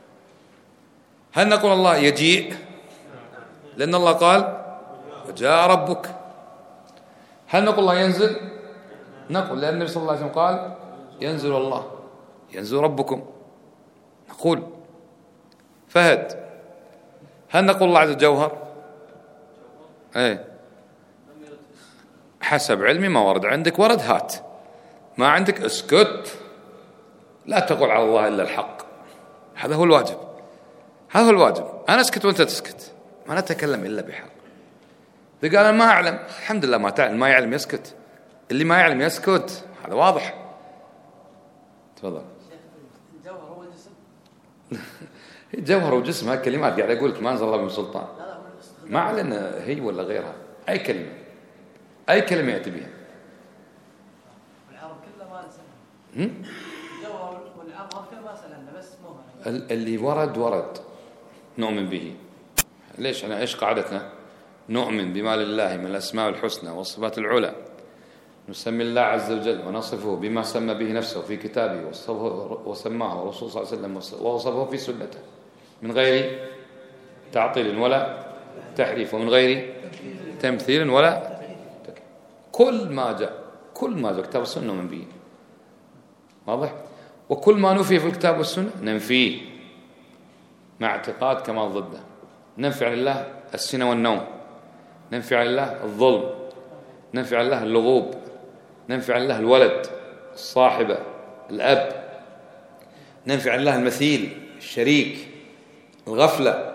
هل نقول الله يجيء؟ لأن الله قال وجاء ربك. هل نقول الله ينزل؟ نقول لأن النبي صلى الله عليه وسلم قال ينزل الله ينزل ربكم. نقول فهد. هل نقول الله عز وجل جوهر؟ حسب علمي ما ورد، عندك ورد هات، ما عندك اسكت، لا تقول على الله إلا الحق. هذا هو الواجب، هذا هو الواجب. أنا أسكت وأنت تسكت، ما نتكلم إلا بحق. إذا قال أنا ما أعلم، الحمد لله ما تعلم، ما يعلم يسكت، اللي ما يعلم يسكت، هذا واضح. تفضل. الجوهر هو الجسم. الجوهر وجسم، هاي كلمات قاعد أقول لك ما أنزل الله من سلطان، ما علينا هي ولا غيرها، أي كلمة، أي كلمة يأتي بها. والعرب كله ما نسأل. الجوهر والعرب كله ما سألنا بس مو اللي ورد نؤمن به. ليش؟ أنا إيش قاعدتنا؟ نؤمن بما لله من الأسماء الحسنى والصفات العلى، نسمي الله عز وجل ونصفه بما سمى به نفسه في كتابه وسماه الرسول صلى الله عليه وسلم ووصفه في سنته، من غير تعطيل ولا تحريف، ومن غير تمثيل ولا تكييف. كل ما جاء كتاب السنة نؤمن به، واضح؟ وكل ما نفي في الكتاب والسنة ننفيه مع اعتقاد كمال ضده. ننفي عن الله السنة والنوم، ننفي عن الله الظلم، ننفي عن الله اللغوب، ننفي عن الله الولد، الصاحبة، الأب، ننفي عن الله المثيل، الشريك، الغفلة،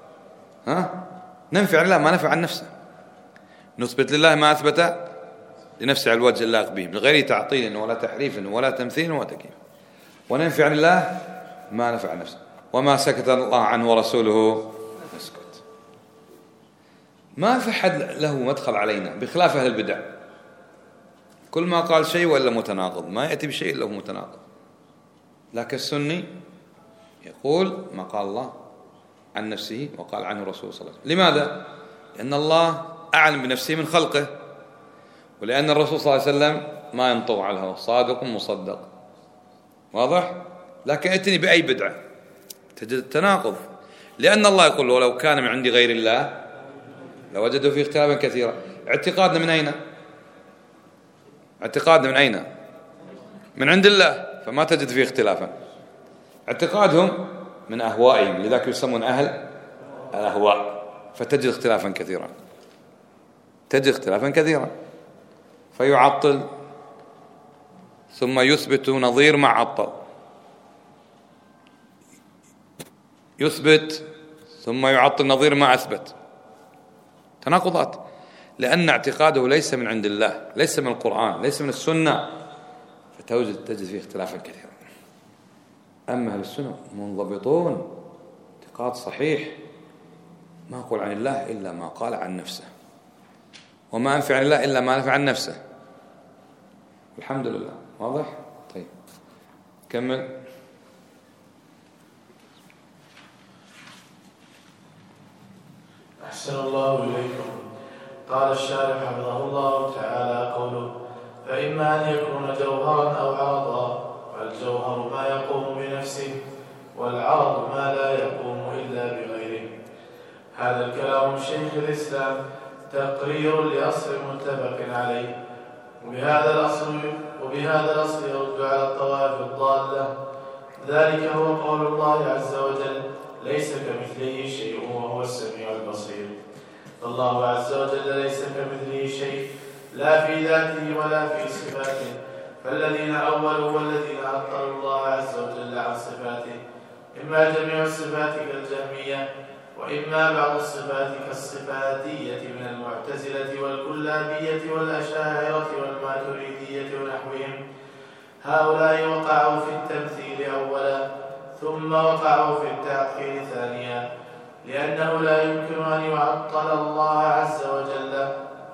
ننفي عن الله ما نفع عن نفسه، نثبت لله ما أثبت لنفسه على الوجه اللائق به من غير تعطيل ولا تحريف ولا تمثيل ولا تكييف، وننفي عن الله ما نفع عن نفسه. وما سكت الله عنه ورسوله نسكت. ما في حد له مدخل علينا بخلاف أهل البدع، كل ما قال شيء ولا متناقض، ما يأتي بشيء إلا هو متناقض. لكن السني يقول ما قال الله عن نفسه وقال عنه الرسول صلى الله عليه وسلم. لماذا؟ لأن الله أعلم بنفسه من خلقه، ولأن الرسول صلى الله عليه وسلم ما ينطق على الهوى، صادق مصدق، واضح؟ لكن ائتني بأي بدعة تجد تناقض، لأن الله يقول ولو كان من عند غير الله لوجدوا فيه اختلافا كثيرا. اعتقادنا من أين؟ اعتقادنا من أين؟ من عند الله، فما تجد فيه اختلافا. اعتقادهم من أهوائهم، لذلك يسمون أهل الأهواء، فتجد اختلافا كثيرا، تجد اختلافا كثيرا. فيعطل ثم يثبت نظير ما عطل، يثبت ثم يعطل نظير ما أثبت، تناقضات، لأن اعتقاده ليس من عند الله، ليس من القرآن، ليس من السنة، تجد فيه اختلافا كثيرا. أما أهل السنة منضبطون، اعتقاد صحيح، ما أقول عن الله إلا ما قال عن نفسه، وما أنفع عن الله إلا ما نفع عن نفسه. الحمد لله، واضح؟ طيب كمل. أحسن الله إليكم. قال الشارح حفظه الله تعالى قوله فإما أن يكون جوهرا أو عرضا، فالجوهر ما يقوم بنفسه، والعرض ما لا يقوم إلا بغيره. هذا الكلام شيخ الإسلام تقرير لأصل متفق عليه، وبهذا الأصل يرد على الطوائف الضالة. ذلك هو قول الله عز وجل ليس كمثله شيء وهو السميع البصير. فالله عز وجل ليس كمثله شيء، لا في ذاته ولا في صفاته. فالذين أولوا والذين عطلوا الله عز وجل عن صفاته إما جميع الصفات كالجهمية، وإما بعض الصفات كالصفاتية من المعتزلة والكلابية والأشاعرة والماتريدية ونحوهم. هؤلاء وقعوا في التمثيل أولا، ثم وقعوا في التعطيل ثانيا، لأنه لا يمكن أن يعطل الله عز وجل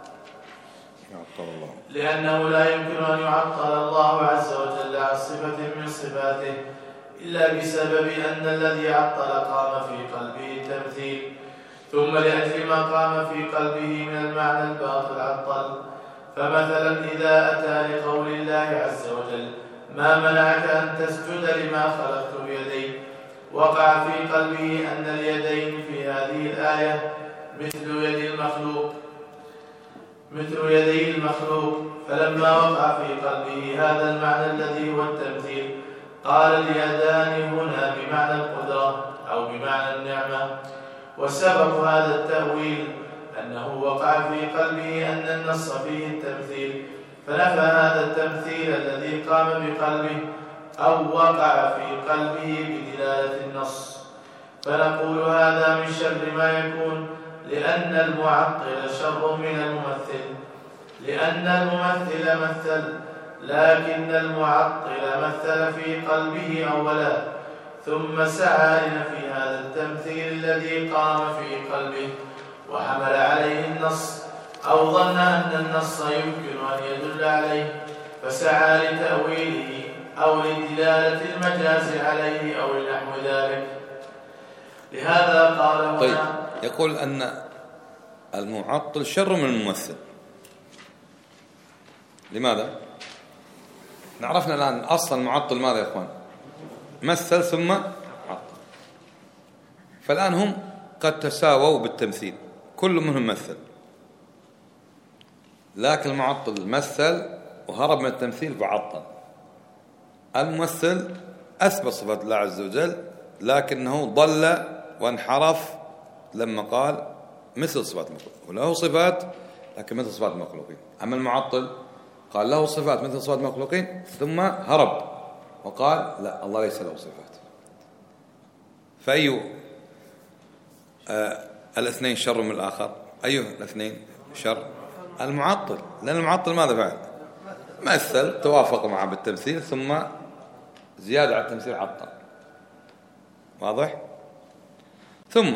عن صفة من صفاته إلا بسبب أن الذي عطل قام في قلبه التمثيل، ثم لأجل ما قام في قلبه من المعنى الباطل عطل. فمثلا إذا أتى لقول الله عز وجل ما منعك أن تسجد لما خلقت بيدي، وقع في قلبه أن اليدين في هذه الآية مثل يدي المخلوق، فلما وقع في قلبه هذا المعنى الذي هو التمثيل قال اليدان هنا بمعنى القدرة أو بمعنى النعمة. وسبب هذا التأويل أنه وقع في قلبه أن النص فيه التمثيل، فنفى هذا التمثيل الذي قام بقلبه أو وقع في قلبه بدلالة النص. فنقول هذا من شر ما يكون، لأن المعطل شر من الممثل، لأن الممثل مثل، لكن المعطل مثل في قلبه أولا ثم سعى لنفي هذا التمثيل الذي قام في قلبه وحمل عليه النص، أو ظن أن النص يمكن أن يدل عليه فسعى لتأويله أو لدلالة المجاز عليه أو لنحو ذلك. لهذا قال هنا طيب، يقول أن المعطل شر من الممثل. لماذا؟ عرفنا الآن أصل المعطل ماذا يا أخوان؟ مثل ثم عطل. فالآن هم قد تساووا بالتمثيل، كل منهم مثل، لكن المعطل مثل وهرب من التمثيل فعطل. الممثل أثبت صفات الله عز وجل لكنه ضل وانحرف لما قال مثل صفات المخلوق، وله صفات لكن مثل صفات المخلوقين. أما المعطل قال له صفات مثل صفات المخلوقين ثم هرب وقال لا، الله ليس له صفات. فأي الاثنين شر من الآخر؟ أي الاثنين شر؟ المعطل، لأن المعطل ماذا فعل؟ مثل، توافق معه بالتمثيل ثم زيادة على التمثيل عطل. واضح؟ ثم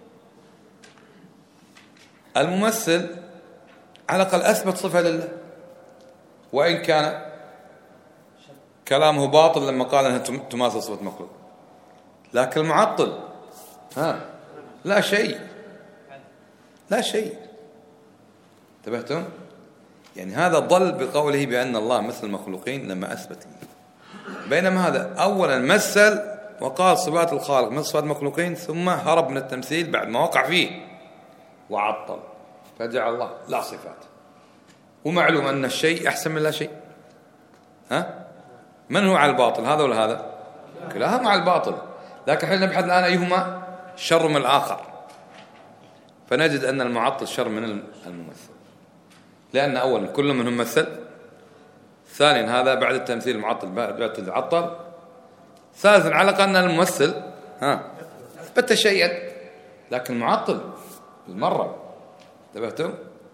الممثل على الأقل أثبت صفة لله، وإن كان كلامه باطل لما قال أنها تماثل صفة مخلوق، لكن المعطل لا شيء، لا شيء. انتبهتم؟ يعني هذا ضل بقوله بأن الله مثل المخلوقين لما أثبت له، بينما هذا أولا مثل وقال صفات الخالق مثل صفات المخلوقين ثم هرب من التمثيل بعد ما وقع فيه وعطل، فجعل الله لا صفات. ومعلوم أن الشيء أحسن من لا شيء. من هو على الباطل، هذا ولا هذا؟ كلاهما على الباطل، لكن حين نبحث الآن أيهما شر من الآخر، فنجد أن المعطل شر من الممثل، لأن أولا كل منهم مثل، ثانيا هذا بعد التمثيل المعطل بعد العطل، ثالثا على الأقل أن الممثل أثبت شيئا لكن معطل بالمرة. انتبهتم؟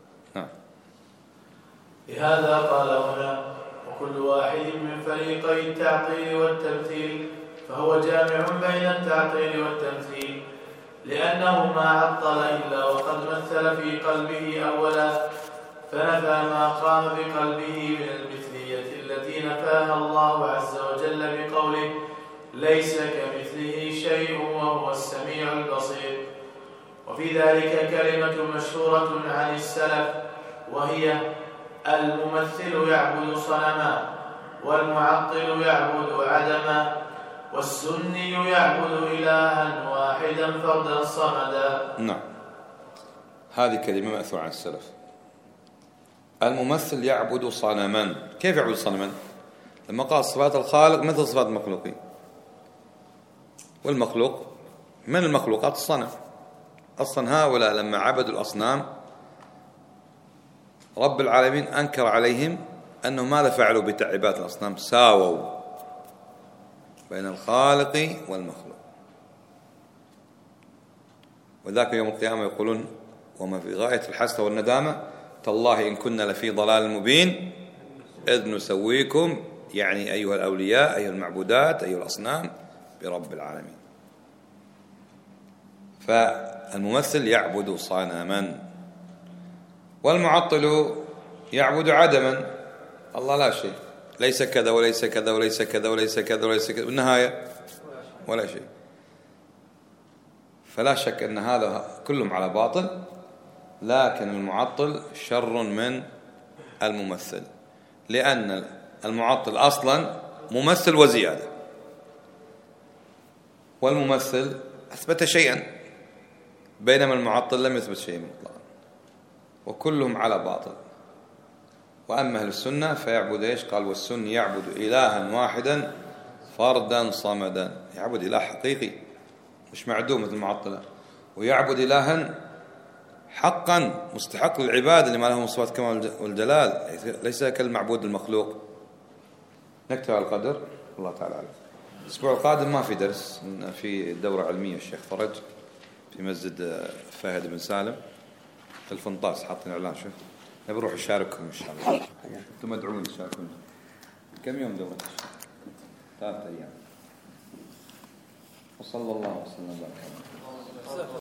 لهذا قال هنا وكل واحد من فريقي التعطيل والتمثيل فهو جامع بين التعطيل والتمثيل، لأنه ما عطل إلا وقد مثل في قلبه أولا، فنفى ما قام بقلبه من المثلية التي نفاها الله عز وجل بقوله ليس كمثله شيء وهو السميع البصير. وفي ذلك كلمة مشهورة عن السلف وهي الممثل يعبد صنما، والمعطل يعبد عدما، والسني يعبد إلها واحدا فردا صمدا. نعم، هذه كلمة مأثورة عن السلف. الممثل يعبد صنما. كيف يعبد صنما؟ لما قال صفات الخالق مثل صفات المخلوقين، والمخلوق من المخلوقات الصنم. أصلا هؤلاء لما عبدوا الأصنام رب العالمين أنكر عليهم أنهم ماذا فعلوا بتعبات الأصنام؟ ساووا بين الخالق والمخلوق. وذاك يوم القيامة يقولون وما في غاية الحسرة والندامة تالله إن كنا لفي ضلال مبين إذ نسويكم، يعني أيها الأولياء أيها المعبودات أيها الأصنام برب العالمين. فالممثل يعبد صنما، والمعطل يعبد عدما، الله لا شيء، ليس كذا وليس كذا وليس كذا وليس كذا وليس كذا، بالنهاية ولا شيء. فلا شك أن هذا كلهم على باطل، لكن المعطل شر من الممثل، لأن المعطل أصلا ممثل وزيادة، والممثل أثبت شيئا بينما المعطل لم يثبت شيئا مطلقا، وكلهم على باطل. وأما أهل السنة فيعبد إيش؟ قال والسني يعبد إلها واحدا فردا صمدا، يعبد إله حقيقي مش معدوم مثل المعطلة، ويعبد إلها حقا مستحق للعباد اللي ما لهم صفات الكمال والجلال، ليس كالمعبود المخلوق. نكتب على القدر، الله تعالى أعلم. الأسبوع القادم ما في درس، في دورة علمية الشيخ فرج في مسجد فهد بن سالم في الفنطاس، حاطين إعلان. شوف نبي نروح نشارككم إن شاء الله، أنتم مدعون تشاركون. كم يوم دورة؟ 3 أيام. وصلى الله وسلم على محمد.